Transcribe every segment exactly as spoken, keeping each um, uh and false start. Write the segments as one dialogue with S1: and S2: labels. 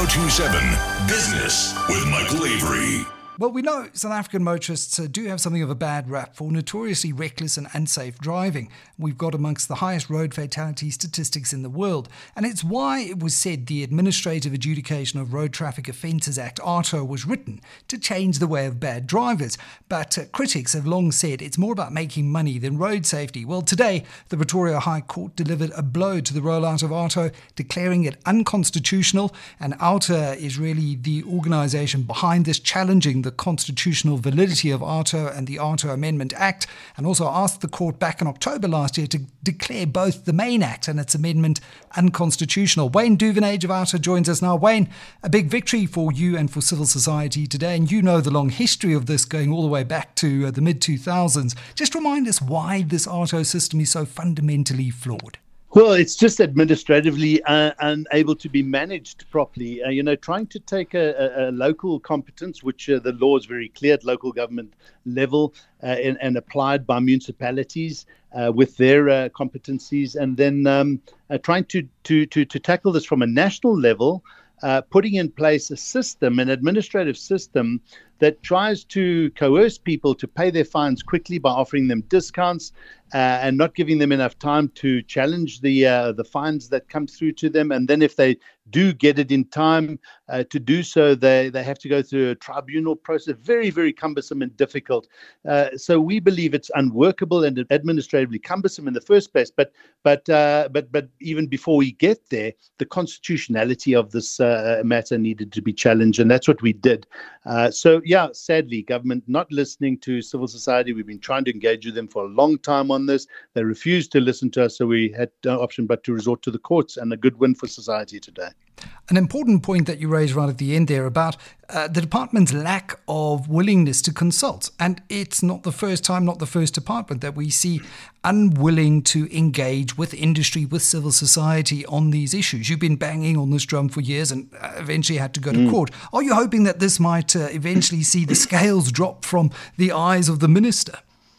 S1: ten twenty-seven Business with Michael Avery.
S2: Well, we know South African motorists uh, do have something of a bad rap for notoriously reckless and unsafe driving. We've got amongst the highest road fatality statistics in the world, and it's why it was said the Administrative Adjudication of Road Traffic Offences Act, ARTO, was written to change the way of bad drivers. But uh, critics have long said it's more about making money than road safety. Well, today, the Pretoria High Court delivered a blow to the rollout of ARTO, declaring it unconstitutional, and ARTO is really the organisation behind this, challenging the constitutional validity of ARTO and the ARTO Amendment Act, and also asked the court back in October last year to declare both the main act and its amendment unconstitutional. Wayne Duvenage of ARTO joins us now. Wayne, a big victory for you and for civil society today, and you know the long history of this going all the way back to uh, the mid two thousands. Just remind us why this ARTO system is so fundamentally flawed.
S3: Well, it's just administratively uh, unable to be managed properly. Uh, you know, trying to take a, a, a local competence, which uh, the law is very clear at local government level, uh, and, and applied by municipalities uh, with their uh, competencies, and then um, uh, trying to, to, to, to tackle this from a national level, uh, putting in place a system, an administrative system that tries to coerce people to pay their fines quickly by offering them discounts uh, and not giving them enough time to challenge the uh, the fines that come through to them. And then if they do get it in time uh, to do so, they, they have to go through a tribunal process, very, very cumbersome and difficult. Uh, so we believe it's unworkable and administratively cumbersome in the first place. But but uh, but but even before we get there, the constitutionality of this uh, matter needed to be challenged, and that's what we did. Uh, so yeah, sadly, government not listening to civil society. We've been trying to engage with them for a long time on this. They refused to listen to us, so we had no option but to resort to the courts, and a good win for society today.
S2: An important point that you raised right at the end there about uh, the department's lack of willingness to consult. And it's not the first time, not the first department that we see unwilling to engage with industry, with civil society on these issues. You've been banging on this drum for years and uh, eventually had to go to mm. court. Are you hoping that this might uh, eventually see the scales drop from the eyes of the minister?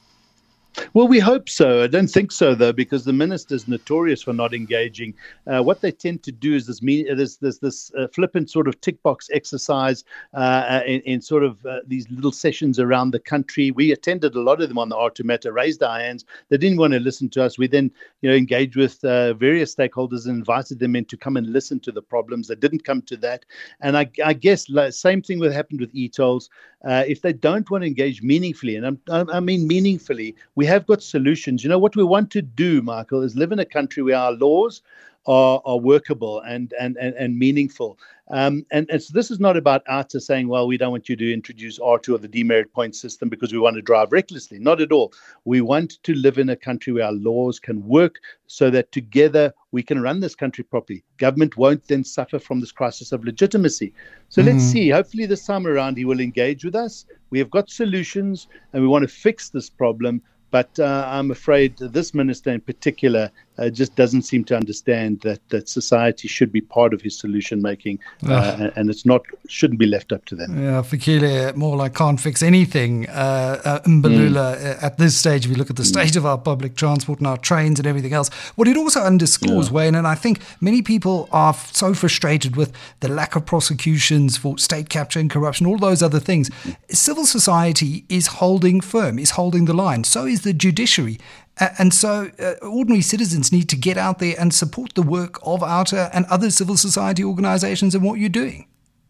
S3: Well, we hope so. I don't think so, though, because the minister is notorious for not engaging. Uh, what they tend to do is this me- this this, this uh, flippant sort of tick box exercise uh, in, in sort of uh, these little sessions around the country. We attended a lot of them on the ARTO matter, raised our hands. They didn't want to listen to us. We then, you know, engaged with uh, various stakeholders and invited them in to come and listen to the problems. They didn't come to that. And I, I guess the same thing would happen with e-tolls. Uh, if they don't want to engage meaningfully, and I'm, I mean meaningfully, we have got solutions. You know, what we want to do, Michael, is live in a country where our laws are, are workable and, and, and, and meaningful. Um, and, and so this is not about ARTO saying, well, we don't want you to introduce ARTO or the demerit point system because we want to drive recklessly. Not at all. We want to live in a country where our laws can work so that together we can run this country properly. Government won't then suffer from this crisis of legitimacy. So mm. let's see. Hopefully this time around he will engage with us. We have got solutions and we want to fix this problem. But uh, I'm afraid this minister in particular uh, just doesn't seem to understand that, that society should be part of his solution making, uh, and, and it's not shouldn't be left up to them.
S2: Yeah, Fikile, more like can't fix anything. Uh, uh, Mbalula, mm. at this stage, if you look at the state mm. of our public transport and our trains and everything else, what it also underscores, yeah. Wayne, and I think many people are f- so frustrated with the lack of prosecutions for state capture and corruption, all those other things. Mm. Civil society is holding firm, is holding the line. So is the judiciary. Uh, and so uh, ordinary citizens need to get out there and support the work of ARTO and other civil society organizations and what you're doing.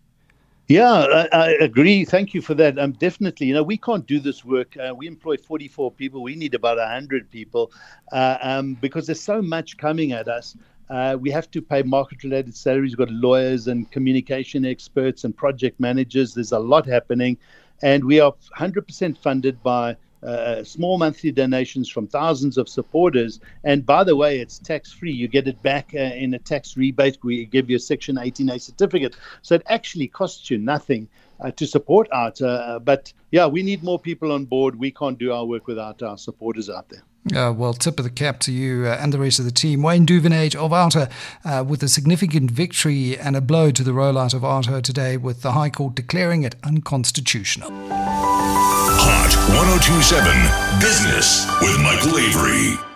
S3: Yeah, I, I agree. Thank you for that. Um, definitely. You know, we can't do this work. Uh, we employ forty-four people. We need about one hundred people uh, um, because there's so much coming at us. Uh, we have to pay market-related salaries. We've got lawyers and communication experts and project managers. There's a lot happening. And we are one hundred percent funded by Uh, small monthly donations from thousands of supporters. And by the way, it's tax-free. You get it back uh, in a tax rebate. We give you a Section eighteen A certificate. So it actually costs you nothing uh, to support ARTO. Uh, but yeah, we need more people on board. We can't do our work without our supporters out there.
S2: Uh, well, tip of the cap to you uh, and the rest of the team. Wayne Duvenage of ARTO uh, with a significant victory and a blow to the rollout of ARTO today, with the High Court declaring it unconstitutional.
S1: Hot ten twenty-seven Business with Michael Avery.